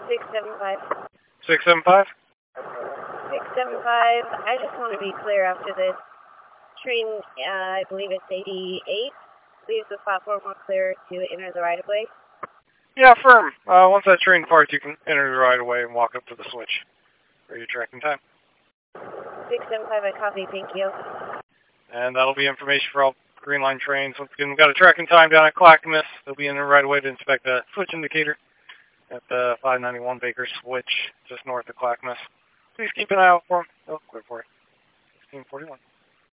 675. 675? 675. I just want to be clear after this. Train, I believe it's 88, leaves the platform clear to enter the right-of-way. Yeah, firm. Once that train departs, you can enter the right-of-way and walk up to the switch for your tracking time. 675, I copy, thank you. And that'll be information for all Green Line trains. Once again, we've got a tracking time down at Clackamas. They'll be in the right-of-way to inspect the switch indicator at the 591 Baker switch just north of Clackamas. Please keep an eye out for them. They'll clear for it. 1641.